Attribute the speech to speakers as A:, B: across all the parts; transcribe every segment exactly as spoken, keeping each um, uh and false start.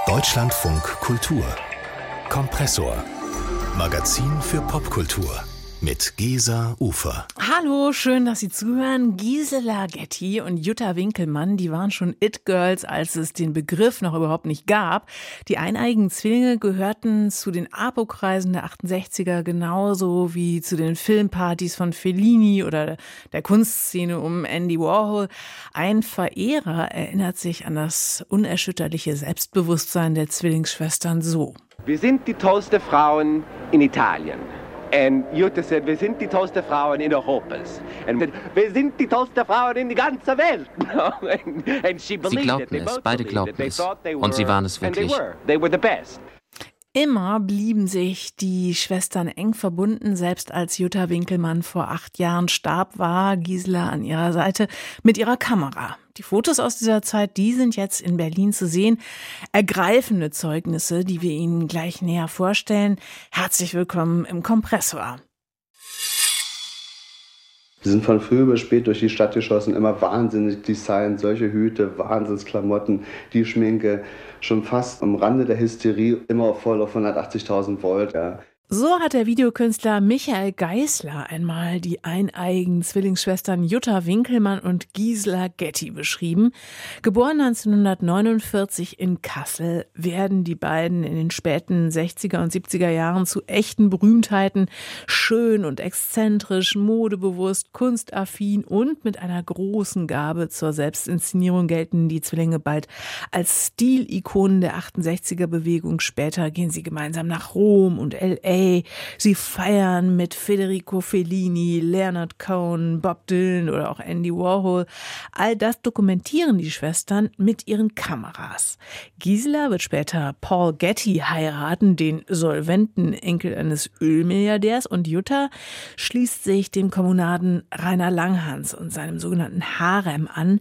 A: Deutschlandfunk Kultur Kompressor. Magazin für Popkultur mit Gesa Ufer.
B: Hallo, schön, dass Sie zuhören. Gisela Getty und Jutta Winkelmann, die waren schon It-Girls, als es den Begriff noch überhaupt nicht gab. Die eineiigen Zwillinge gehörten zu den APO-Kreisen der achtundsechziger, genauso wie zu den Filmpartys von Fellini oder der Kunstszene um Andy Warhol. Ein Verehrer erinnert sich an das unerschütterliche Selbstbewusstsein der Zwillingsschwestern so.
C: Wir sind die tollsten Frauen in Italien. Und Jutta sagt, wir sind die tollsten Frauen in Europa. Und wir sind die tollsten Frauen in der ganzen Welt.
D: Sie glaubten es, beide glaubten es. Und sie waren es wirklich.
B: Immer blieben sich die Schwestern eng verbunden. Selbst als Jutta Winkelmann vor acht Jahren starb, war Gisela an ihrer Seite mit ihrer Kamera. Die Fotos aus dieser Zeit, die sind jetzt in Berlin zu sehen. Ergreifende Zeugnisse, die wir Ihnen gleich näher vorstellen. Herzlich willkommen im Kompressor.
E: Wir sind von früh bis spät durch die Stadt geschossen, immer wahnsinnig designt, solche Hüte, Wahnsinnsklamotten, die Schminke, schon fast am Rande der Hysterie, immer voll auf hundertachtzigtausend Volt, ja.
B: So hat der Videokünstler Michael Geisler einmal die eineiigen Zwillingsschwestern Jutta Winkelmann und Gisela Getty beschrieben. Geboren neunzehnhundertneunundvierzig in Kassel, werden die beiden in den späten sechziger und siebziger Jahren zu echten Berühmtheiten. Schön und exzentrisch, modebewusst, kunstaffin und mit einer großen Gabe zur Selbstinszenierung gelten die Zwillinge bald als Stilikonen der achtundsechziger-Bewegung. Später gehen sie gemeinsam nach Rom und L A. Sie feiern mit Federico Fellini, Leonard Cohen, Bob Dylan oder auch Andy Warhol. All das dokumentieren die Schwestern mit ihren Kameras. Gisela wird später Paul Getty heiraten, den solventen Enkel eines Ölmilliardärs, und Jutta schließt sich dem Kommunaden Rainer Langhans und seinem sogenannten Harem an.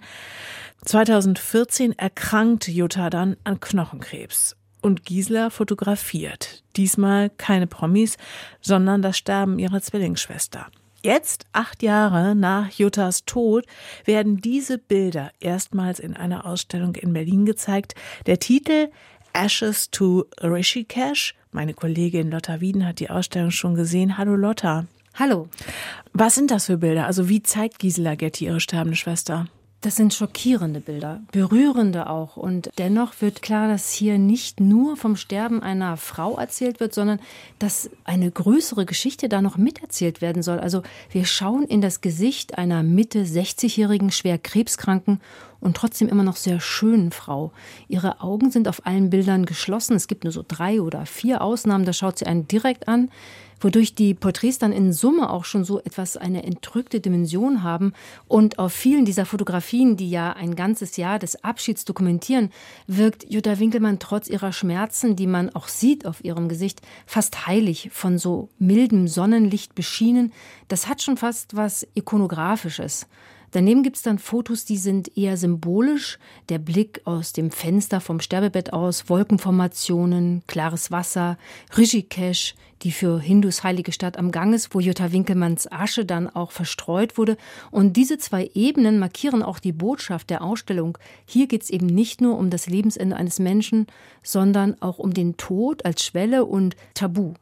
B: zweitausendvierzehn erkrankt Jutta dann an Knochenkrebs. Und Gisela fotografiert. Diesmal keine Promis, sondern das Sterben ihrer Zwillingsschwester. Jetzt, acht Jahre nach Juttas Tod, werden diese Bilder erstmals in einer Ausstellung in Berlin gezeigt. Der Titel Ashes to Rishikesh. Meine Kollegin Lotta Wieden hat die Ausstellung schon gesehen. Hallo Lotta.
F: Hallo.
B: Was sind das für Bilder? Also wie zeigt Gisela Getty ihre sterbende Schwester?
F: Das sind schockierende Bilder, berührende auch. Und dennoch wird klar, dass hier nicht nur vom Sterben einer Frau erzählt wird, sondern dass eine größere Geschichte da noch miterzählt werden soll. Also wir schauen in das Gesicht einer Mitte sechzigjährigen, schwer krebskranken und trotzdem immer noch sehr schönen Frau. Ihre Augen sind auf allen Bildern geschlossen. Es gibt nur so drei oder vier Ausnahmen, da schaut sie einen direkt an, wodurch die Porträts dann in Summe auch schon so etwas eine entrückte Dimension haben. Und auf vielen dieser Fotografien, die ja ein ganzes Jahr des Abschieds dokumentieren, wirkt Jutta Winkelmann trotz ihrer Schmerzen, die man auch sieht auf ihrem Gesicht, fast heilig, von so mildem Sonnenlicht beschienen. Das hat schon fast was Ikonografisches. Daneben gibt es dann Fotos, die sind eher symbolisch. Der Blick aus dem Fenster vom Sterbebett aus, Wolkenformationen, klares Wasser, Rishikesh, die für Hindus heilige Stadt am Ganges, wo Jutta Winkelmanns Asche dann auch verstreut wurde. Und diese zwei Ebenen markieren auch die Botschaft der Ausstellung. Hier geht es eben nicht nur um das Lebensende eines Menschen, sondern auch um den Tod als Schwelle und Tabu.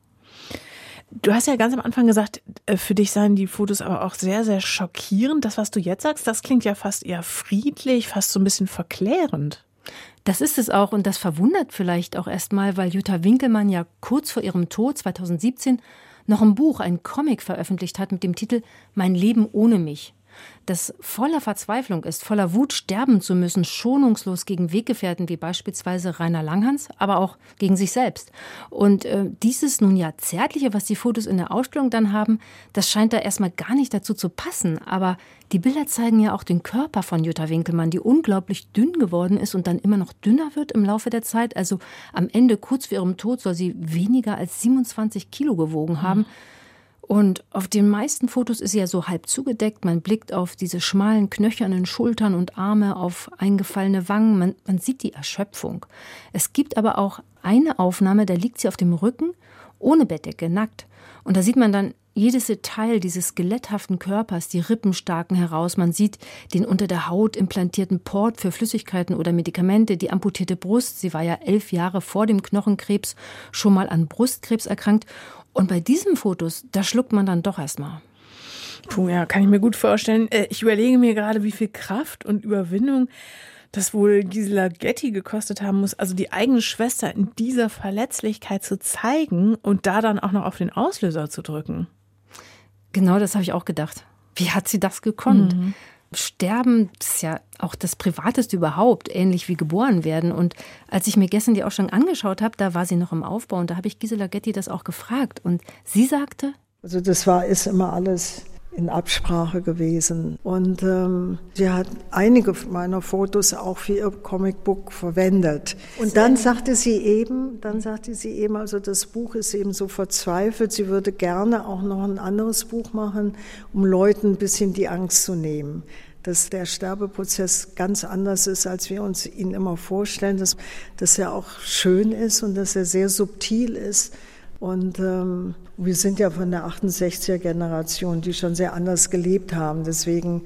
B: Du hast ja ganz am Anfang gesagt, für dich seien die Fotos aber auch sehr, sehr schockierend. Das, was du jetzt sagst, das klingt ja fast eher friedlich, fast so ein bisschen verklärend.
F: Das ist es auch, und das verwundert vielleicht auch erstmal, weil Jutta Winkelmann ja kurz vor ihrem Tod zweitausendsiebzehn noch ein Buch, ein Comic veröffentlicht hat mit dem Titel Mein Leben ohne mich. Das voller Verzweiflung ist, voller Wut sterben zu müssen, schonungslos gegen Weggefährten wie beispielsweise Rainer Langhans, aber auch gegen sich selbst. Und äh, dieses nun ja Zärtliche, was die Fotos in der Ausstellung dann haben, das scheint da erstmal gar nicht dazu zu passen. Aber die Bilder zeigen ja auch den Körper von Jutta Winkelmann, die unglaublich dünn geworden ist und dann immer noch dünner wird im Laufe der Zeit. Also am Ende, kurz vor ihrem Tod, soll sie weniger als siebenundzwanzig Kilo gewogen haben. Mhm. Und auf den meisten Fotos ist sie ja so halb zugedeckt. Man blickt auf diese schmalen, knöchernen Schultern und Arme, auf eingefallene Wangen. Man, man sieht die Erschöpfung. Es gibt aber auch eine Aufnahme, da liegt sie auf dem Rücken, ohne Bettdecke, nackt. Und da sieht man dann jedes Detail dieses skeletthaften Körpers, die Rippen staken heraus. Man sieht den unter der Haut implantierten Port für Flüssigkeiten oder Medikamente, die amputierte Brust. Sie war ja elf Jahre vor dem Knochenkrebs schon mal an Brustkrebs erkrankt. Und bei diesen Fotos, da schluckt man dann doch erstmal.
B: Puh, ja, kann ich mir gut vorstellen. Ich überlege mir gerade, wie viel Kraft und Überwindung das wohl Gisela Getty gekostet haben muss, also die eigene Schwester in dieser Verletzlichkeit zu zeigen und da dann auch noch auf den Auslöser zu drücken.
F: Genau, das habe ich auch gedacht. Wie hat sie das gekonnt?
B: Mhm.
F: Sterben ist ja auch das Privateste überhaupt, ähnlich wie geboren werden. Und als ich mir gestern die Ausstellung angeschaut habe, da war sie noch im Aufbau und da habe ich Gisela Getty das auch gefragt. Und sie sagte:
G: Also das war, ist immer alles in Absprache gewesen. Und ähm, sie hat einige meiner Fotos auch für ihr Comicbook verwendet. Und dann sagte sie eben, dann sagte sie eben, also das Buch ist eben so verzweifelt, sie würde gerne auch noch ein anderes Buch machen, um Leuten ein bisschen die Angst zu nehmen. Dass der Sterbeprozess ganz anders ist, als wir uns ihn immer vorstellen, dass, dass er auch schön ist und dass er sehr subtil ist. Und ähm, wir sind ja von der achtundsechziger-Generation, die schon sehr anders gelebt haben. Deswegen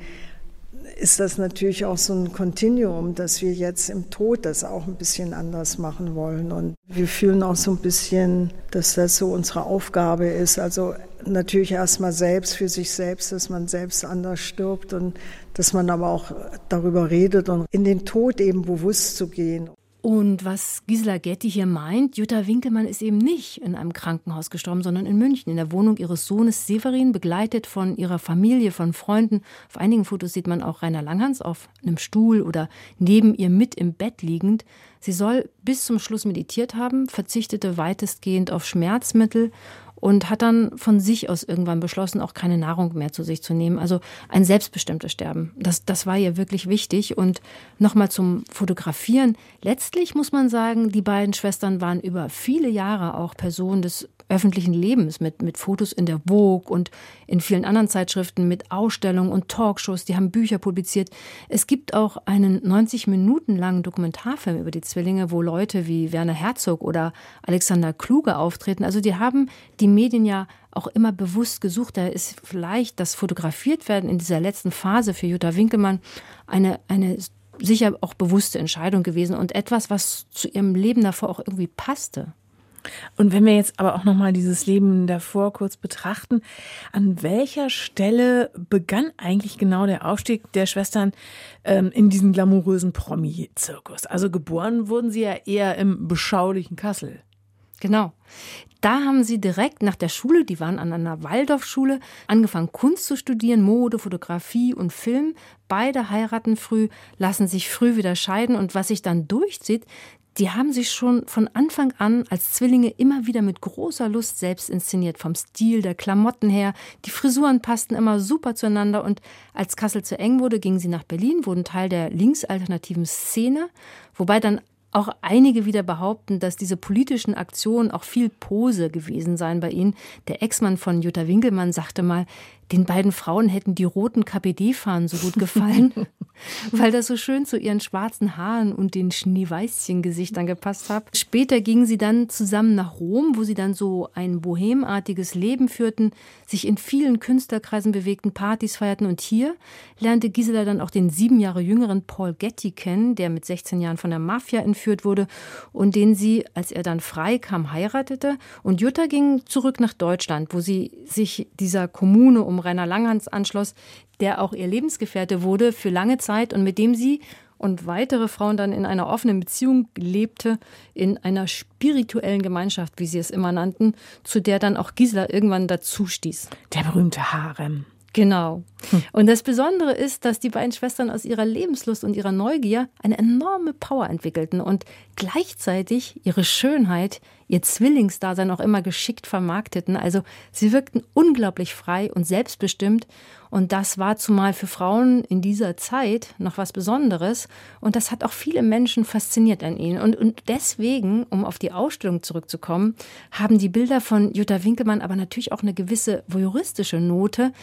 G: ist das natürlich auch so ein Kontinuum, dass wir jetzt im Tod das auch ein bisschen anders machen wollen. Und wir fühlen auch so ein bisschen, dass das so unsere Aufgabe ist. Also natürlich erstmal selbst für sich selbst, dass man selbst anders stirbt und dass man aber auch darüber redet und in den Tod eben bewusst zu gehen.
F: Und was Gisela Getty hier meint, Jutta Winkelmann ist eben nicht in einem Krankenhaus gestorben, sondern in München, in der Wohnung ihres Sohnes Severin, begleitet von ihrer Familie, von Freunden. Auf einigen Fotos sieht man auch Rainer Langhans auf einem Stuhl oder neben ihr mit im Bett liegend. Sie soll bis zum Schluss meditiert haben, verzichtete weitestgehend auf Schmerzmittel und hat dann von sich aus irgendwann beschlossen, auch keine Nahrung mehr zu sich zu nehmen. Also ein selbstbestimmtes Sterben. Das, das war ihr wirklich wichtig. Und nochmal zum Fotografieren. Letztlich muss man sagen, die beiden Schwestern waren über viele Jahre auch Personen des öffentlichen Lebens mit, mit Fotos in der Vogue und in vielen anderen Zeitschriften, mit Ausstellungen und Talkshows. Die haben Bücher publiziert. Es gibt auch einen neunzig Minuten langen Dokumentarfilm über die Zwillinge, wo Leute wie Werner Herzog oder Alexander Kluge auftreten. Also die haben die Medien ja auch immer bewusst gesucht. Da ist vielleicht das Fotografiertwerden in dieser letzten Phase für Jutta Winkelmann eine, eine sicher auch bewusste Entscheidung gewesen und etwas, was zu ihrem Leben davor auch irgendwie passte.
B: Und wenn wir jetzt aber auch nochmal dieses Leben davor kurz betrachten, an welcher Stelle begann eigentlich genau der Aufstieg der Schwestern ähm, in diesen glamourösen Promi-Zirkus? Also geboren wurden sie ja eher im beschaulichen Kassel.
F: Genau. Da haben sie direkt nach der Schule, die waren an einer Waldorfschule, angefangen Kunst zu studieren, Mode, Fotografie und Film. Beide heiraten früh, lassen sich früh wieder scheiden und was sich dann durchzieht, die haben sich schon von Anfang an als Zwillinge immer wieder mit großer Lust selbst inszeniert. Vom Stil der Klamotten her. Die Frisuren passten immer super zueinander. Und als Kassel zu eng wurde, gingen sie nach Berlin, wurden Teil der linksalternativen Szene. Wobei dann auch einige wieder behaupten, dass diese politischen Aktionen auch viel Pose gewesen seien bei ihnen. Der Ex-Mann von Jutta Winkelmann sagte mal, den beiden Frauen hätten die roten K P D-Fahnen so gut gefallen, weil das so schön zu ihren schwarzen Haaren und den Schneeweißchen-Gesichtern gepasst hat. Später gingen sie dann zusammen nach Rom, wo sie dann so ein bohemartiges Leben führten, sich in vielen Künstlerkreisen bewegten, Partys feierten. Und hier lernte Gisela dann auch den sieben Jahre jüngeren Paul Getty kennen, der mit sechzehn Jahren von der Mafia entführt wurde und den sie, als er dann frei kam, heiratete. Und Jutta ging zurück nach Deutschland, wo sie sich dieser Kommune um Rainer Langhans anschloss, der auch ihr Lebensgefährte wurde für lange Zeit und mit dem sie und weitere Frauen dann in einer offenen Beziehung lebte, in einer spirituellen Gemeinschaft, wie sie es immer nannten, zu der dann auch Gisela irgendwann dazu stieß.
B: Der berühmte Harem.
F: Genau. Und das Besondere ist, dass die beiden Schwestern aus ihrer Lebenslust und ihrer Neugier eine enorme Power entwickelten und gleichzeitig ihre Schönheit, ihr Zwillingsdasein auch immer geschickt vermarkteten. Also sie wirkten unglaublich frei und selbstbestimmt. Und das war zumal für Frauen in dieser Zeit noch was Besonderes. Und das hat auch viele Menschen fasziniert an ihnen. Und, und deswegen, um auf die Ausstellung zurückzukommen, haben die Bilder von Jutta Winkelmann aber natürlich auch eine gewisse voyeuristische Note, weil es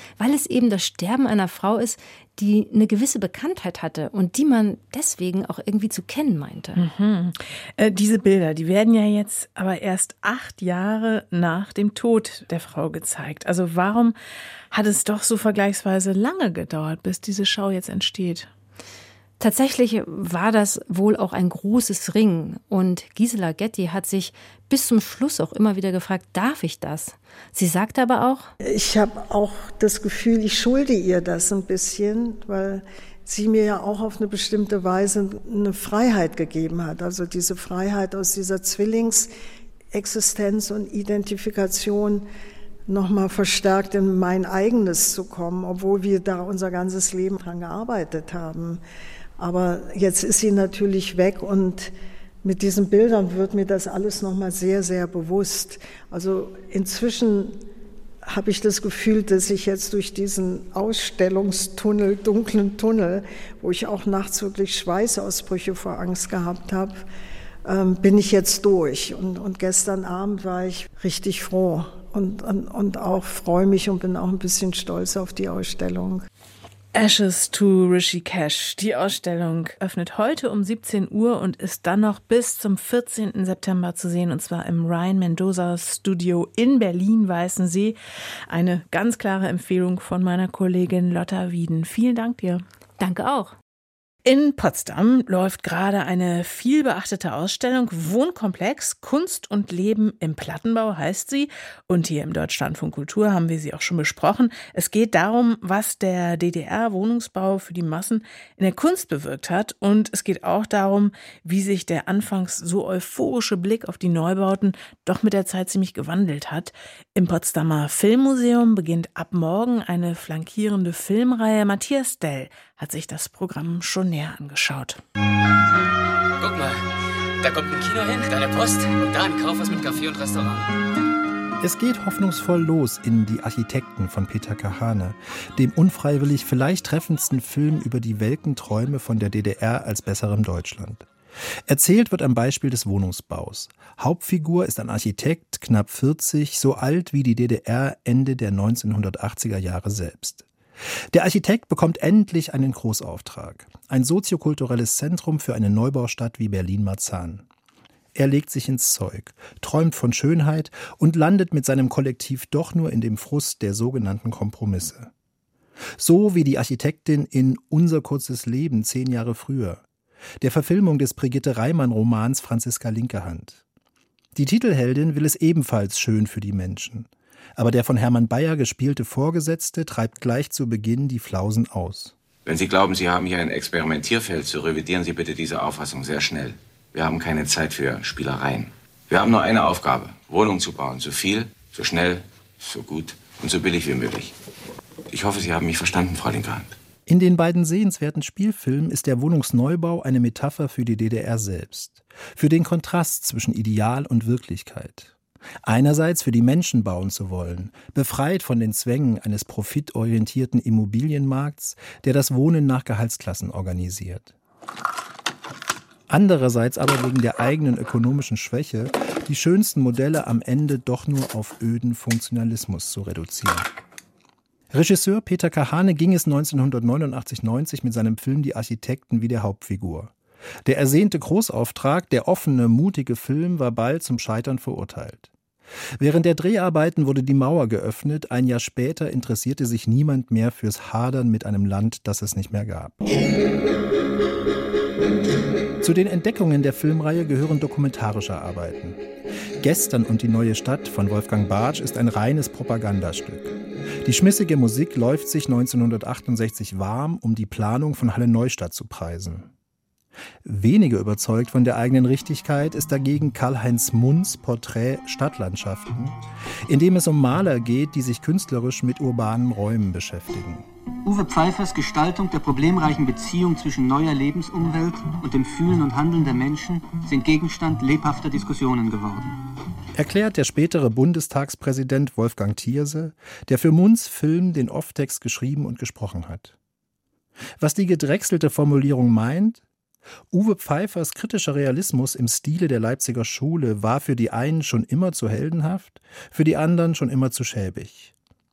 F: es eben das Sterben einer Frau ist, die eine gewisse Bekanntheit hatte und die man deswegen auch irgendwie zu kennen meinte.
B: Mhm. Äh, diese Bilder, die werden ja jetzt aber erst acht Jahre nach dem Tod der Frau gezeigt. Also warum hat es doch so vergleichsweise lange gedauert, bis diese Schau jetzt entsteht?
F: Tatsächlich war das wohl auch ein großes Ringen und Gisela Getty hat sich bis zum Schluss auch immer wieder gefragt, darf ich das? Sie sagt aber auch,
G: ich habe auch das Gefühl, ich schulde ihr das ein bisschen, weil sie mir ja auch auf eine bestimmte Weise eine Freiheit gegeben hat. Also diese Freiheit aus dieser Zwillingsexistenz und Identifikation nochmal verstärkt in mein eigenes zu kommen, obwohl wir da unser ganzes Leben dran gearbeitet haben. Aber jetzt ist sie natürlich weg und mit diesen Bildern wird mir das alles nochmal sehr, sehr bewusst. Also inzwischen habe ich das Gefühl, dass ich jetzt durch diesen Ausstellungstunnel, dunklen Tunnel, wo ich auch nachts wirklich Schweißausbrüche vor Angst gehabt habe, ähm, bin ich jetzt durch. Und, und gestern Abend war ich richtig froh und, und, und auch freue mich und bin auch ein bisschen stolz auf die Ausstellung.
B: Ashes to Rishikesh. Die Ausstellung öffnet heute um siebzehn Uhr und ist dann noch bis zum vierzehnten September zu sehen, und zwar im Ryan Mendoza Studio in Berlin-Weißensee. Eine ganz klare Empfehlung von meiner Kollegin Lotta Wieden. Vielen Dank dir.
F: Danke auch.
B: In Potsdam läuft gerade eine viel beachtete Ausstellung, Wohnkomplex, Kunst und Leben im Plattenbau heißt sie. Und hier im Deutschlandfunk Kultur haben wir sie auch schon besprochen. Es geht darum, was der D D R-Wohnungsbau für die Massen in der Kunst bewirkt hat. Und es geht auch darum, wie sich der anfangs so euphorische Blick auf die Neubauten doch mit der Zeit ziemlich gewandelt hat. Im Potsdamer Filmmuseum beginnt ab morgen eine flankierende Filmreihe. Matthias Dell hat sich das Programm schon näher angeschaut.
H: Guck mal, da kommt ein Kino hin, da eine Post und da ein Kaufhaus mit Café und Restaurant.
I: Es geht hoffnungsvoll los in Die Architekten von Peter Kahane, dem unfreiwillig vielleicht treffendsten Film über die welken Träume von der D D R als besserem Deutschland. Erzählt wird am Beispiel des Wohnungsbaus. Hauptfigur ist ein Architekt, knapp vierzig, so alt wie die D D R Ende der neunzehnhundertachtziger Jahre selbst. Der Architekt bekommt endlich einen Großauftrag. Ein soziokulturelles Zentrum für eine Neubaustadt wie Berlin-Marzahn. Er legt sich ins Zeug, träumt von Schönheit und landet mit seinem Kollektiv doch nur in dem Frust der sogenannten Kompromisse. So wie die Architektin in Unser kurzes Leben zehn Jahre früher, der Verfilmung des Brigitte Reimann-Romans Franziska Linkehand. Die Titelheldin will es ebenfalls schön für die Menschen. Aber der von Hermann Bayer gespielte Vorgesetzte treibt gleich zu Beginn die Flausen aus.
J: Wenn Sie glauben, Sie haben hier ein Experimentierfeld, so revidieren Sie bitte diese Auffassung sehr schnell. Wir haben keine Zeit für Spielereien. Wir haben nur eine Aufgabe, Wohnungen zu bauen. So viel, so schnell, so gut und so billig wie möglich. Ich hoffe, Sie haben mich verstanden, Frau Linkehand.
I: In den beiden sehenswerten Spielfilmen ist der Wohnungsneubau eine Metapher für die D D R selbst. Für den Kontrast zwischen Ideal und Wirklichkeit. Einerseits für die Menschen bauen zu wollen, befreit von den Zwängen eines profitorientierten Immobilienmarkts, der das Wohnen nach Gehaltsklassen organisiert. Andererseits aber wegen der eigenen ökonomischen Schwäche, die schönsten Modelle am Ende doch nur auf öden Funktionalismus zu reduzieren. Regisseur Peter Kahane ging es neunzehnhundertneunundachtzig neunzig mit seinem Film Die Architekten wie der Hauptfigur. Der ersehnte Großauftrag, der offene, mutige Film war bald zum Scheitern verurteilt. Während der Dreharbeiten wurde die Mauer geöffnet, ein Jahr später interessierte sich niemand mehr fürs Hadern mit einem Land, das es nicht mehr gab. Zu den Entdeckungen der Filmreihe gehören dokumentarische Arbeiten. Gestern und die neue Stadt von Wolfgang Bartsch ist ein reines Propagandastück. Die schmissige Musik läuft sich neunzehnhundertachtundsechzig warm, um die Planung von Halle Neustadt zu preisen. Weniger überzeugt von der eigenen Richtigkeit ist dagegen Karl-Heinz Munz Porträt Stadtlandschaften, in dem es um Maler geht, die sich künstlerisch mit urbanen Räumen beschäftigen.
K: Uwe Pfeiffers Gestaltung der problemreichen Beziehung zwischen neuer Lebensumwelt und dem Fühlen und Handeln der Menschen sind Gegenstand lebhafter Diskussionen geworden.
I: Erklärt der spätere Bundestagspräsident Wolfgang Thierse, der für Munz Film den Off-Text geschrieben und gesprochen hat. Was die gedrechselte Formulierung meint? Uwe Pfeiffers kritischer Realismus im Stile der Leipziger Schule war für die einen schon immer zu heldenhaft, für die anderen schon immer zu schäbig.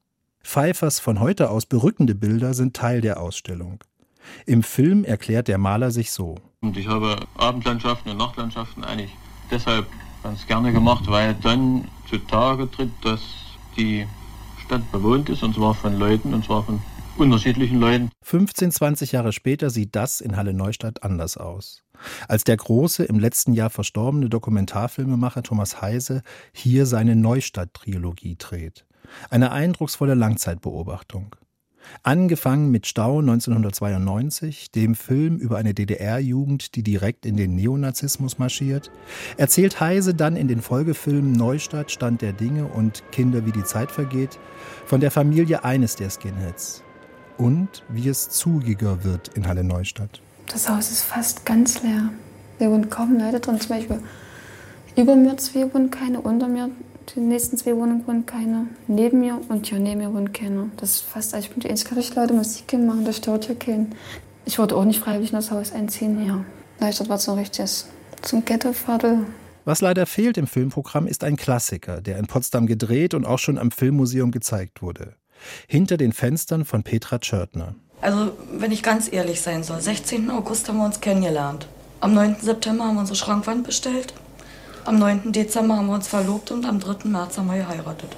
I: Pfeiffers von heute aus berückende Bilder sind Teil der Ausstellung. Im Film erklärt der Maler sich so.
L: Und ich habe Abendlandschaften und Nachtlandschaften eigentlich deshalb ganz gerne gemacht, weil dann zutage tritt, dass die Stadt bewohnt ist, und zwar von Leuten, und zwar von unterschiedlichen Leuten.
I: fünfzehn, zwanzig Jahre später sieht das in Halle-Neustadt anders aus. Als der große, im letzten Jahr verstorbene Dokumentarfilmemacher Thomas Heise hier seine Neustadt-Trilogie dreht. Eine eindrucksvolle Langzeitbeobachtung. Angefangen mit Stau neunzehnhundertzweiundneunzig, dem Film über eine D D R-Jugend, die direkt in den Neonazismus marschiert, erzählt Heise dann in den Folgefilmen Neustadt, Stand der Dinge und Kinder, wie die Zeit vergeht, von der Familie eines der Skinheads. Und wie es zugiger wird in Halle-Neustadt.
M: Das Haus ist fast ganz leer. Hier wohnen kaum Leute drin. Zum Beispiel über mir zwei wohnen keine, unter mir die nächsten zwei Wohnungen wohnen keine, neben mir und hier neben mir wohnen keine. Das ist fast, also ich bin die einzige richtige Leute, Musik machen, das stört hier keinen. Ich wollte auch nicht freiwillig in das Haus einziehen hier. Neustadt war so ein richtiges zum Ghettoviertel.
I: Was leider fehlt im Filmprogramm ist ein Klassiker, der in Potsdam gedreht und auch schon am Filmmuseum gezeigt wurde. Hinter den Fenstern von Petra Tschörtner.
N: Also, wenn ich ganz ehrlich sein soll, sechzehnten August haben wir uns kennengelernt. Am neunten September haben wir unsere Schrankwand bestellt. Am neunten Dezember haben wir uns verlobt und am dritten März haben wir geheiratet.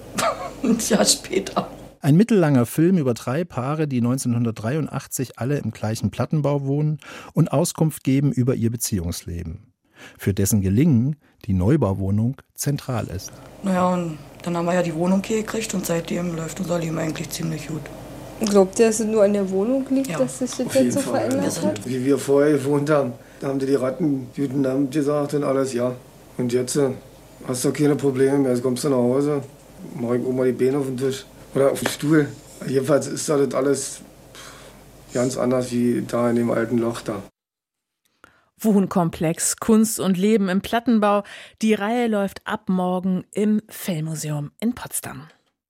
N: Ein Jahr später.
I: Ein mittellanger Film über drei Paare, die neunzehnhundertdreiundachtzig alle im gleichen Plattenbau wohnen und Auskunft geben über ihr Beziehungsleben. Für dessen Gelingen die Neubauwohnung zentral ist.
N: Naja, und dann haben wir ja die Wohnung hier gekriegt und seitdem läuft unser Leben eigentlich ziemlich gut.
O: Glaubt ihr, dass es nur an der Wohnung liegt,
N: ja,
O: dass sich das jetzt so
N: Fall.
O: verändert hat?
P: Wie wir vorher gewohnt haben, da haben die, die Ratten guten Abend gesagt und alles, ja. Und jetzt äh, hast du keine Probleme mehr. Jetzt kommst du nach Hause, mach ich Oma die Beine auf den Tisch oder auf den Stuhl. Jedenfalls ist das alles ganz anders wie da in dem alten Loch da.
B: Wohnkomplex, Kunst und Leben im Plattenbau. Die Reihe läuft ab morgen im Filmmuseum in Potsdam.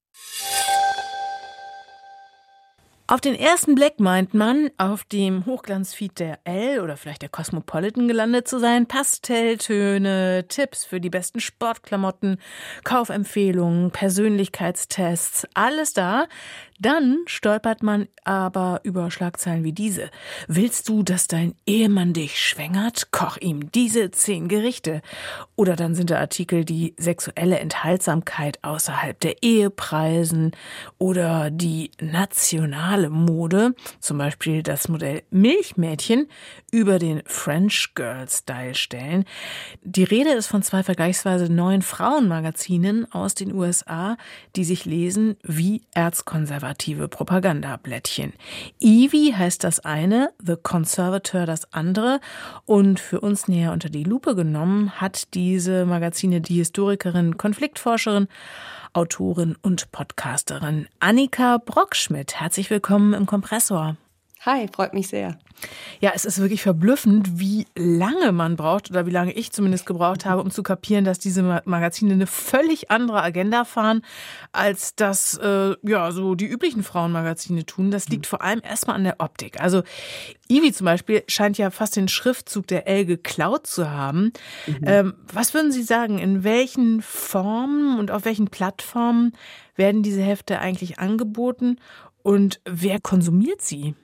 B: Auf den ersten Blick meint man, auf dem Hochglanzfeed der Elle oder vielleicht der Cosmopolitan gelandet zu sein. Pastelltöne, Tipps für die besten Sportklamotten, Kaufempfehlungen, Persönlichkeitstests, alles da. Dann stolpert man aber über Schlagzeilen wie diese. Willst du, dass dein Ehemann dich schwängert? Koch ihm diese zehn Gerichte. Oder dann sind da Artikel, die sexuelle Enthaltsamkeit außerhalb der Ehe preisen oder die nationale Mode, zum Beispiel das Modell Milchmädchen, über den French Girl Style stellen. Die Rede ist von zwei vergleichsweise neuen Frauenmagazinen aus den U S A, die sich lesen wie erzkonservative Propagandablättchen. Evie heißt das eine, The Conservator das andere. Und für uns näher unter die Lupe genommen hat diese Magazine die Historikerin, Konfliktforscherin, Autorin und Podcasterin Annika Brockschmidt. Herzlich willkommen im Kompressor.
O: Hi, freut mich sehr.
B: Ja, es ist wirklich verblüffend, wie lange man braucht oder wie lange ich zumindest gebraucht habe, um zu kapieren, dass diese Magazine eine völlig andere Agenda fahren, als das äh, ja so die üblichen Frauenmagazine tun. Das liegt vor allem erstmal an der Optik. Also Evie zum Beispiel scheint ja fast den Schriftzug der Elle geklaut zu haben. Mhm. Ähm, was würden Sie sagen, in welchen Formen und auf welchen Plattformen werden diese Hefte eigentlich angeboten und wer konsumiert sie?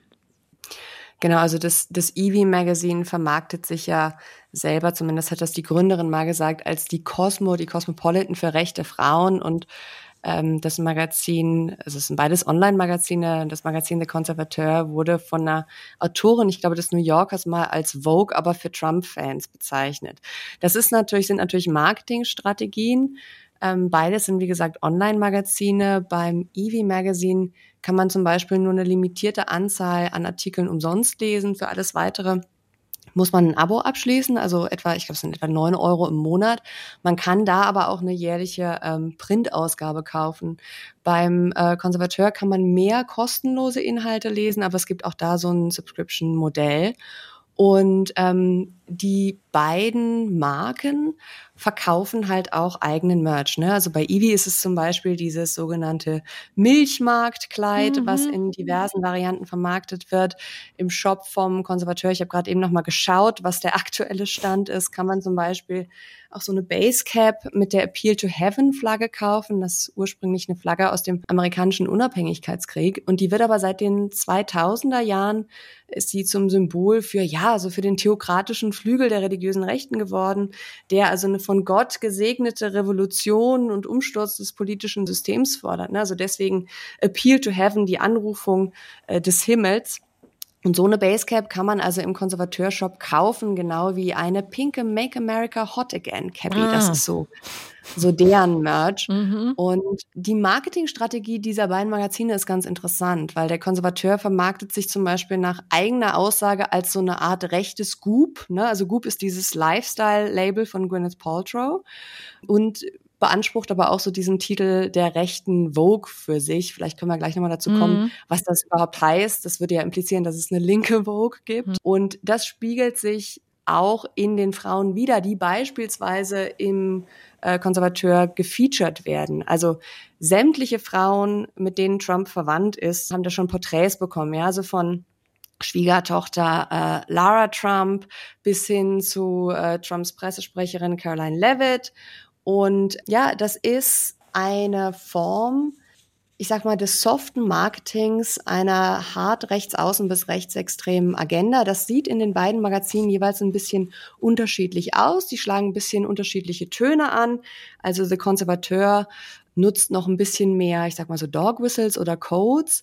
O: Genau, also das, das Evie Magazine vermarktet sich ja selber, zumindest hat das die Gründerin mal gesagt, als die Cosmo, die Cosmopolitan für rechte Frauen. Und ähm, das Magazin, also es sind beides Online-Magazine, das Magazin The Conservateur wurde von einer Autorin, ich glaube des New Yorkers, mal als Vogue, aber für Trump-Fans bezeichnet. Das ist natürlich, sind natürlich Marketingstrategien. Ähm, beides sind, wie gesagt, Online-Magazine. Beim Evie Magazine kann man zum Beispiel nur eine limitierte Anzahl an Artikeln umsonst lesen. Für alles Weitere muss man ein Abo abschließen, also etwa, ich glaube, es sind etwa neun Euro im Monat. Man kann da aber auch eine jährliche ähm, Printausgabe kaufen. Beim äh, Conservateur kann man mehr kostenlose Inhalte lesen, aber es gibt auch da so ein Subscription-Modell. Und ähm, die beiden Marken verkaufen halt auch eigenen Merch. Ne? Also bei Ivy ist es zum Beispiel dieses sogenannte Milchmarktkleid, mhm. was in diversen Varianten vermarktet wird. Im Shop vom Konservateur, ich habe gerade eben noch mal geschaut, was der aktuelle Stand ist, kann man zum Beispiel auch so eine Basecap mit der Appeal to Heaven Flagge kaufen. Das ist ursprünglich eine Flagge aus dem amerikanischen Unabhängigkeitskrieg. Und die wird aber seit den zweitausender Jahren, ist sie zum Symbol für, ja, also für den theokratischen Flügel der religiösen Rechten geworden, der also eine von Gott gesegnete Revolution und Umsturz des politischen Systems fordert. Also deswegen Appeal to Heaven, die Anrufung äh, des Himmels. Und so eine Basecap kann man also im Konservateurshop kaufen, genau wie eine pinke Make America Hot Again Cappy. Ah. Das ist so, so deren Merch. Mhm. Und die Marketingstrategie dieser beiden Magazine ist ganz interessant, weil der Konservateur vermarktet sich zum Beispiel nach eigener Aussage als so eine Art rechtes Goop. Ne? Also Goop ist dieses Lifestyle-Label von Gwyneth Paltrow. Und beansprucht aber auch so diesen Titel der rechten Vogue für sich. Vielleicht können wir gleich nochmal dazu kommen, mhm. was das überhaupt heißt. Das würde ja implizieren, dass es eine linke Vogue gibt. Mhm. Und das spiegelt sich auch in den Frauen wider, die beispielsweise im äh, Konservateur gefeatured werden. Also sämtliche Frauen, mit denen Trump verwandt ist, haben da schon Porträts bekommen. Ja, also von Schwiegertochter äh, Lara Trump bis hin zu äh, Trumps Pressesprecherin Caroline Leavitt. Und ja, das ist eine Form, ich sag mal, des soften Marketings einer hart rechtsaußen bis rechtsextremen Agenda. Das sieht in den beiden Magazinen jeweils ein bisschen unterschiedlich aus. Die schlagen ein bisschen unterschiedliche Töne an. Also The Conservateur nutzt noch ein bisschen mehr, ich sag mal so Dog Whistles oder Codes,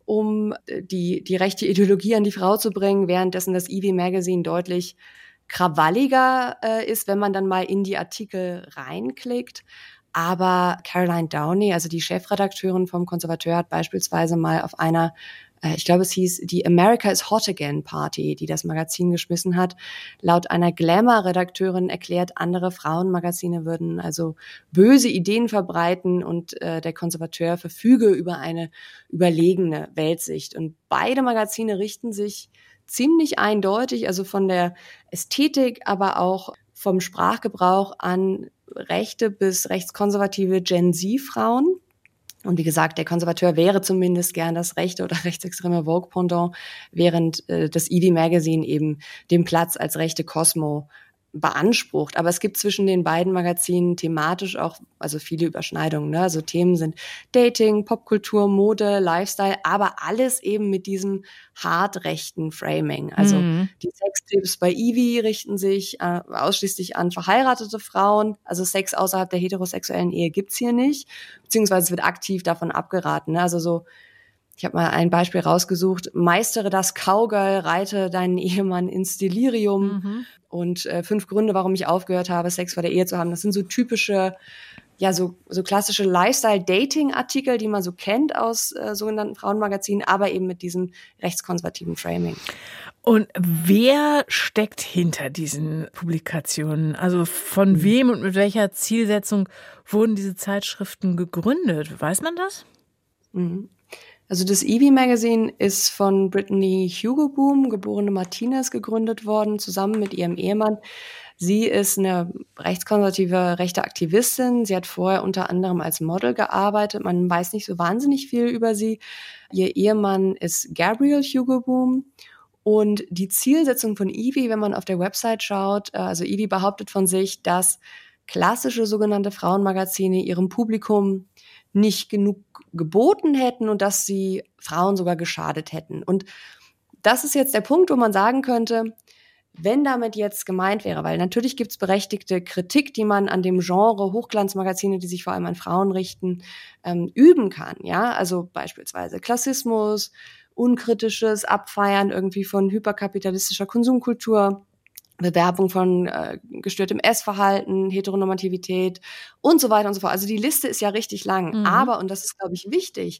O: um die, die rechte Ideologie an die Frau zu bringen, währenddessen das Ivy Magazine deutlich krawalliger äh, ist, wenn man dann mal in die Artikel reinklickt. Aber Caroline Downey, also die Chefredakteurin vom Konservateur, hat beispielsweise mal auf einer, äh, ich glaube es hieß, die America is Hot Again Party, die das Magazin geschmissen hat, laut einer Glamour-Redakteurin erklärt, andere Frauenmagazine würden also böse Ideen verbreiten und äh, der Konservateur verfüge über eine überlegene Weltsicht. Und beide Magazine richten sich ziemlich eindeutig, also von der Ästhetik, aber auch vom Sprachgebrauch an rechte bis rechtskonservative Gen-Z-Frauen. Und wie gesagt, der Konservateur wäre zumindest gern das rechte oder rechtsextreme Vogue-Pendant, während äh, das Ivy Magazine eben den Platz als rechte Cosmo beansprucht. Aber es gibt zwischen den beiden Magazinen thematisch auch also viele Überschneidungen. Ne? Also Themen sind Dating, Popkultur, Mode, Lifestyle, aber alles eben mit diesem hart rechten Framing. Also mhm. die Sextipps bei Ivy richten sich äh, ausschließlich an verheiratete Frauen. Also Sex außerhalb der heterosexuellen Ehe gibt's hier nicht, beziehungsweise es wird aktiv davon abgeraten. Ne? Also so, ich habe mal ein Beispiel rausgesucht. Meistere das Cowgirl, reite deinen Ehemann ins Delirium. Mhm. Und äh, fünf Gründe, warum ich aufgehört habe, Sex vor der Ehe zu haben. Das sind so typische, ja, so, so klassische Lifestyle-Dating-Artikel, die man so kennt aus äh, sogenannten Frauenmagazinen, aber eben mit diesem rechtskonservativen Framing.
B: Und wer steckt hinter diesen Publikationen? Also von mhm. wem und mit welcher Zielsetzung wurden diese Zeitschriften gegründet? Weiß man das?
O: Mhm. Also das Ivy Magazine ist von Brittany Hugoboom, geborene Martinez, gegründet worden, zusammen mit ihrem Ehemann. Sie ist eine rechtskonservative rechte Aktivistin. Sie hat vorher unter anderem als Model gearbeitet. Man weiß nicht so wahnsinnig viel über sie. Ihr Ehemann ist Gabriel Hugoboom. Und die Zielsetzung von Ivy, wenn man auf der Website schaut, also Ivy behauptet von sich, dass klassische sogenannte Frauenmagazine ihrem Publikum nicht genug geboten hätten und dass sie Frauen sogar geschadet hätten. Und das ist jetzt der Punkt, wo man sagen könnte, wenn damit jetzt gemeint wäre, weil natürlich gibt es berechtigte Kritik, die man an dem Genre Hochglanzmagazine, die sich vor allem an Frauen richten, ähm, üben kann. Ja, also beispielsweise Klassismus, unkritisches Abfeiern irgendwie von hyperkapitalistischer Konsumkultur, Bewerbung von äh, gestörtem Essverhalten, Heteronormativität und so weiter und so fort. Also die Liste ist ja richtig lang. Mhm. Aber, und das ist, glaube ich, wichtig,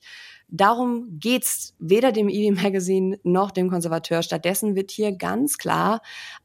O: darum geht's weder dem Ivy Magazine noch dem Konservateur. Stattdessen wird hier ganz klar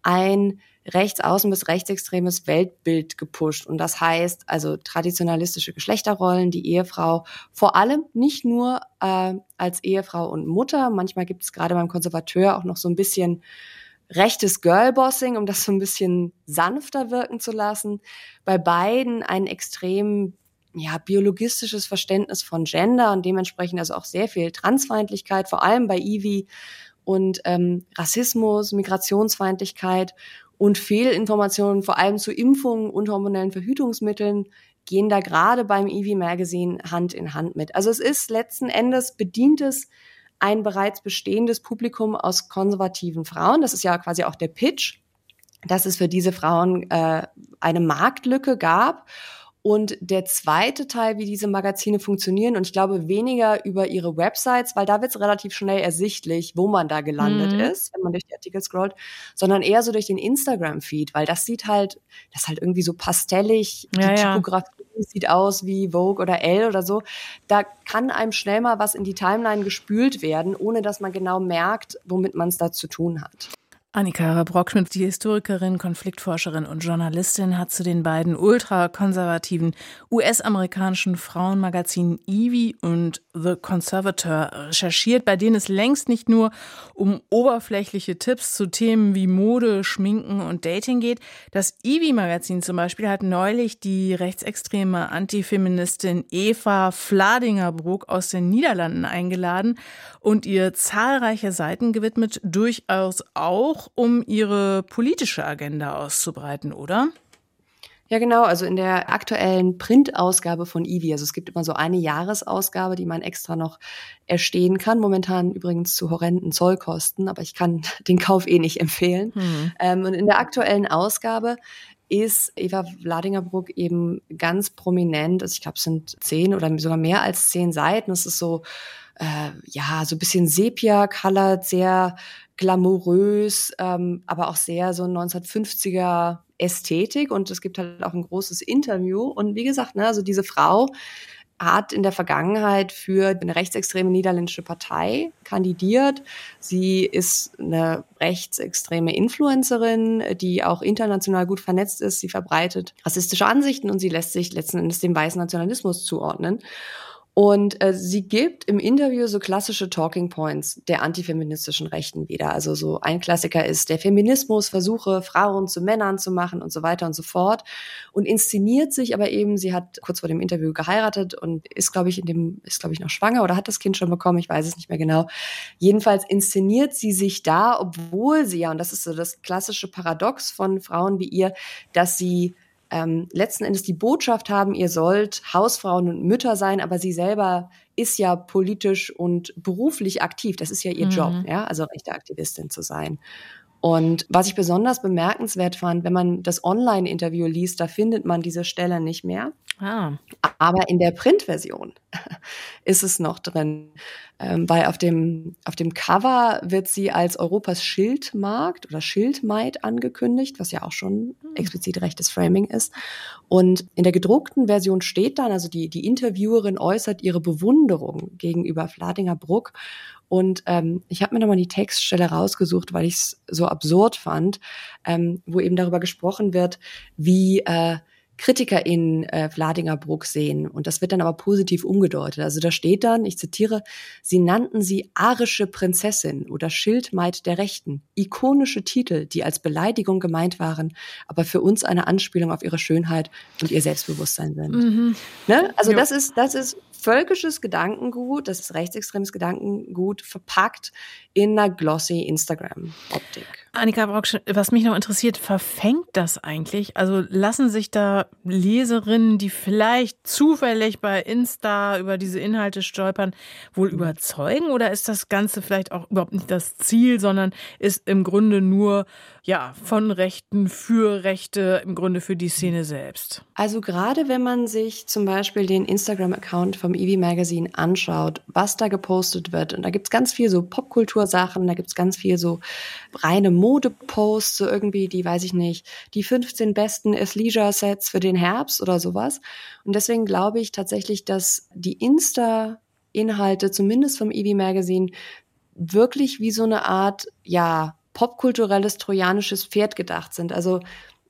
O: ein rechtsaußen bis rechtsextremes Weltbild gepusht. Und das heißt also traditionalistische Geschlechterrollen, die Ehefrau vor allem nicht nur äh, als Ehefrau und Mutter. Manchmal gibt es gerade beim Konservateur auch noch so ein bisschen rechtes Girlbossing, um das so ein bisschen sanfter wirken zu lassen. Bei beiden ein extrem ja, biologistisches Verständnis von Gender und dementsprechend also auch sehr viel Transfeindlichkeit, vor allem bei Evie, und ähm, Rassismus, Migrationsfeindlichkeit und Fehlinformationen, vor allem zu Impfungen und hormonellen Verhütungsmitteln, gehen da gerade beim Evie Magazine Hand in Hand mit. Also es ist letzten Endes, bedient es ein bereits bestehendes Publikum aus konservativen Frauen. Das ist ja quasi auch der Pitch, dass es für diese Frauen äh, eine Marktlücke gab. Und der zweite Teil, wie diese Magazine funktionieren, und ich glaube weniger über ihre Websites, weil da wird es relativ schnell ersichtlich, wo man da gelandet mhm. ist, wenn man durch die Artikel scrollt, sondern eher so durch den Instagram-Feed, weil das sieht halt, das ist halt irgendwie so pastellig,
B: ja,
O: die
B: ja.
O: Typografie sieht aus wie Vogue oder Elle oder so. Da kann einem schnell mal was in die Timeline gespült werden, ohne dass man genau merkt, womit man es da zu tun hat.
B: Annika Brockschmidt, die Historikerin, Konfliktforscherin und Journalistin, hat zu den beiden ultrakonservativen U S-amerikanischen Frauenmagazinen Evie und The Conservator recherchiert, bei denen es längst nicht nur um oberflächliche Tipps zu Themen wie Mode, Schminken und Dating geht. Das Evie-Magazin zum Beispiel hat neulich die rechtsextreme Antifeministin Eva Vladingerbroek aus den Niederlanden eingeladen und ihr zahlreiche Seiten gewidmet, durchaus auch um ihre politische Agenda auszubreiten, oder?
O: Ja, genau. Also in der aktuellen Printausgabe von Evie, also es gibt immer so eine Jahresausgabe, die man extra noch erstehen kann. Momentan übrigens zu horrenden Zollkosten, aber ich kann den Kauf eh nicht empfehlen. Mhm. Ähm, und in der aktuellen Ausgabe ist Eva Vladingerbroek eben ganz prominent. Also ich glaube, es sind zehn oder sogar mehr als zehn Seiten. Es ist so, äh, ja, so ein bisschen sepia-colored, sehr glamourös, ähm, aber auch sehr so neunzehnhundertfünfziger Ästhetik, und es gibt halt auch ein großes Interview. Und wie gesagt, ne, also diese Frau hat in der Vergangenheit für eine rechtsextreme niederländische Partei kandidiert. Sie ist eine rechtsextreme Influencerin, die auch international gut vernetzt ist. Sie verbreitet rassistische Ansichten und sie lässt sich letzten Endes dem weißen Nationalismus zuordnen. Und äh, sie gibt im Interview so klassische Talking Points der antifeministischen Rechten wieder. Also so ein Klassiker ist der Feminismus, Versuche, Frauen zu Männern zu machen und so weiter und so fort. Und inszeniert sich aber eben, sie hat kurz vor dem Interview geheiratet und ist, glaube ich, in dem, ist, glaube ich, noch schwanger oder hat das Kind schon bekommen, ich weiß es nicht mehr genau. Jedenfalls inszeniert sie sich da, obwohl sie ja, und das ist so das klassische Paradox von Frauen wie ihr, dass sie Ähm, letzten Endes die Botschaft haben, ihr sollt Hausfrauen und Mütter sein, aber sie selber ist ja politisch und beruflich aktiv. Das ist ja ihr mhm. Job, ja, also rechte Aktivistin zu sein. Und was ich besonders bemerkenswert fand, wenn man das Online-Interview liest, da findet man diese Stelle nicht mehr.
B: Ah.
O: Aber in der Printversion ist es noch drin, ähm, weil auf dem, auf dem Cover wird sie als Europas Schildmarkt oder Schildmaid angekündigt, was ja auch schon explizit rechtes Framing ist. Und in der gedruckten Version steht dann, also die, die Interviewerin äußert ihre Bewunderung gegenüber Vladingerbroek. Und ähm, ich habe mir nochmal die Textstelle rausgesucht, weil ich es so absurd fand, ähm, wo eben darüber gesprochen wird, wie äh, KritikerInnen äh, Vladingerbroek sehen. Und das wird dann aber positiv umgedeutet. Also da steht dann, ich zitiere, sie nannten sie arische Prinzessin oder Schildmaid der Rechten. Ikonische Titel, die als Beleidigung gemeint waren, aber für uns eine Anspielung auf ihre Schönheit und ihr Selbstbewusstsein sind. Mhm. Ne? Also das ist, das ist völkisches Gedankengut, das ist rechtsextremes Gedankengut, verpackt in einer glossy Instagram-Optik.
B: Annika Brockschmidt, was mich noch interessiert, verfängt das eigentlich? Also lassen sich da Leserinnen, die vielleicht zufällig bei Insta über diese Inhalte stolpern, wohl überzeugen? Oder ist das Ganze vielleicht auch überhaupt nicht das Ziel, sondern ist im Grunde nur ja von Rechten für Rechte, im Grunde für die Szene selbst?
O: Also gerade wenn man sich zum Beispiel den Instagram-Account vom Evie Magazine anschaut, was da gepostet wird, und da gibt's ganz viel so Popkultursachen, da gibt's ganz viel so reine Modeposts, so irgendwie, die weiß ich nicht, die fünfzehn besten Athleisure-Sets für den Herbst oder sowas. Und deswegen glaube ich tatsächlich, dass die Insta-Inhalte, zumindest vom Evie Magazine, wirklich wie so eine Art, ja, popkulturelles trojanisches Pferd gedacht sind. Also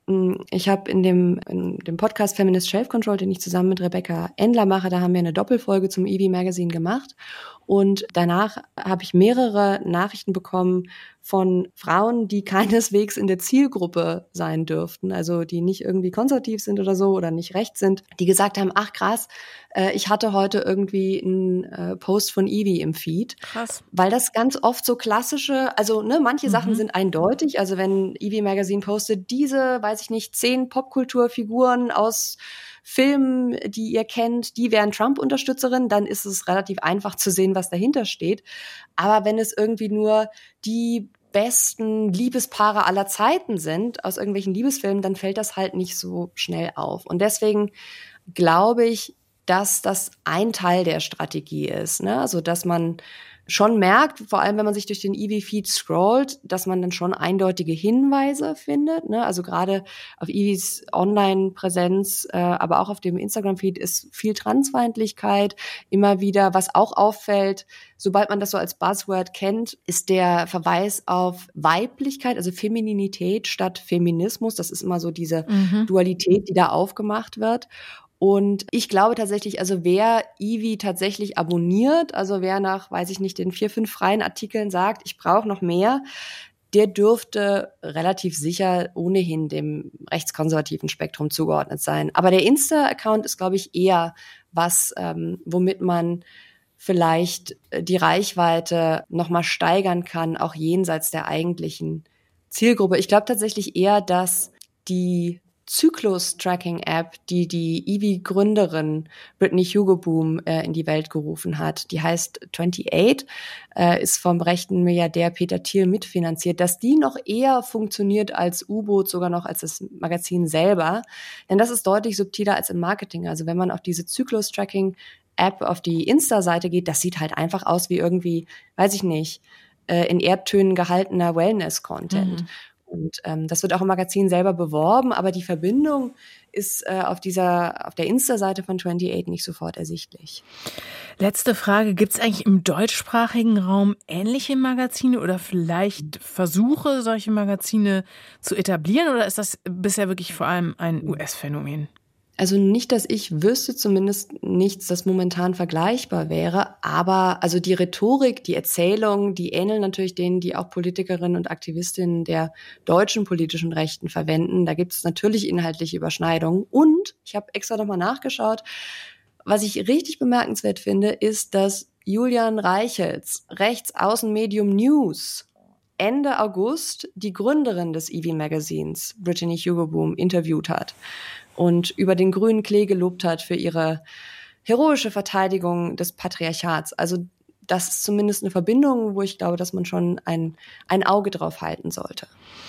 O: Ich habe in dem, in dem Podcast Feminist Self-Control, den ich zusammen mit Rebecca Endler mache, da haben wir eine Doppelfolge zum Evie Magazine gemacht. Und danach habe ich mehrere Nachrichten bekommen von Frauen, die keineswegs in der Zielgruppe sein dürften, also die nicht irgendwie konservativ sind oder so oder nicht rechts sind, die gesagt haben, ach krass, äh, ich hatte heute irgendwie einen äh, Post von Evie im Feed.
B: Krass.
O: Weil das ganz oft so klassische, also ne, manche mhm. Sachen sind eindeutig, also wenn Evie Magazine postet, diese, weiß ich nicht, zehn Popkulturfiguren aus Filmen, die ihr kennt, die wären Trump-Unterstützerinnen, dann ist es relativ einfach zu sehen, was dahinter steht. Aber wenn es irgendwie nur die besten Liebespaare aller Zeiten sind, aus irgendwelchen Liebesfilmen, dann fällt das halt nicht so schnell auf. Und deswegen glaube ich, dass das ein Teil der Strategie ist, ne? Also, dass man schon merkt, vor allem wenn man sich durch den Evie-Feed scrollt, dass man dann schon eindeutige Hinweise findet, ne? Also gerade auf Evies Online-Präsenz, äh, aber auch auf dem Instagram-Feed ist viel Transfeindlichkeit immer wieder. Was auch auffällt, sobald man das so als Buzzword kennt, ist der Verweis auf Weiblichkeit, also Femininität statt Feminismus. Das ist immer so diese mhm. Dualität, die da aufgemacht wird. Und ich glaube tatsächlich, also wer Evie tatsächlich abonniert, also wer nach, weiß ich nicht, den vier, fünf freien Artikeln sagt, ich brauche noch mehr, der dürfte relativ sicher ohnehin dem rechtskonservativen Spektrum zugeordnet sein. Aber der Insta-Account ist, glaube ich, eher was, ähm, womit man vielleicht die Reichweite nochmal steigern kann, auch jenseits der eigentlichen Zielgruppe. Ich glaube tatsächlich eher, dass die Zyklus-Tracking-App, die die Evie-Gründerin Brittany Hugo-Boom äh, in die Welt gerufen hat, die heißt achtundzwanzig, äh, ist vom rechten Milliardär Peter Thiel mitfinanziert, dass die noch eher funktioniert als U-Boot, sogar noch als das Magazin selber. Denn das ist deutlich subtiler als im Marketing. Also wenn man auf diese Zyklus-Tracking-App auf die Insta-Seite geht, das sieht halt einfach aus wie irgendwie, weiß ich nicht, äh, in Erdtönen gehaltener Wellness-Content. Mhm. Und ähm, das wird auch im Magazin selber beworben, aber die Verbindung ist äh, auf dieser, auf der Insta-Seite von achtundzwanzig nicht sofort ersichtlich.
B: Letzte Frage, gibt es eigentlich im deutschsprachigen Raum ähnliche Magazine oder vielleicht Versuche, solche Magazine zu etablieren, oder ist das bisher wirklich vor allem ein U S-Phänomen?
O: Also nicht, dass ich wüsste, zumindest nichts, das momentan vergleichbar wäre. Aber also die Rhetorik, die Erzählung, die ähneln natürlich denen, die auch Politikerinnen und Aktivistinnen der deutschen politischen Rechten verwenden. Da gibt es natürlich inhaltliche Überschneidungen. Und ich habe extra nochmal nachgeschaut, was ich richtig bemerkenswert finde, ist, dass Julian Reichels, Rechtsaußenmedium News, Ende August die Gründerin des Evie Magazins, Brittany Hugo-Boom, interviewt hat und über den grünen Klee gelobt hat für ihre heroische Verteidigung des Patriarchats. Also das ist zumindest eine Verbindung, wo ich glaube, dass man schon ein, ein Auge drauf halten sollte.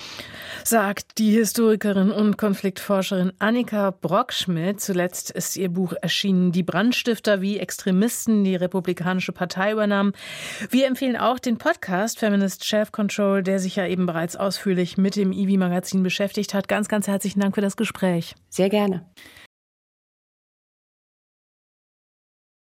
B: Sagt die Historikerin und Konfliktforscherin Annika Brockschmidt. Zuletzt ist ihr Buch erschienen, Die Brandstifter, wie Extremisten die Republikanische Partei übernahmen. Wir empfehlen auch den Podcast Feminist Self-Control, der sich ja eben bereits ausführlich mit dem Evie Magazin beschäftigt hat. Ganz, ganz herzlichen Dank für das Gespräch.
O: Sehr gerne.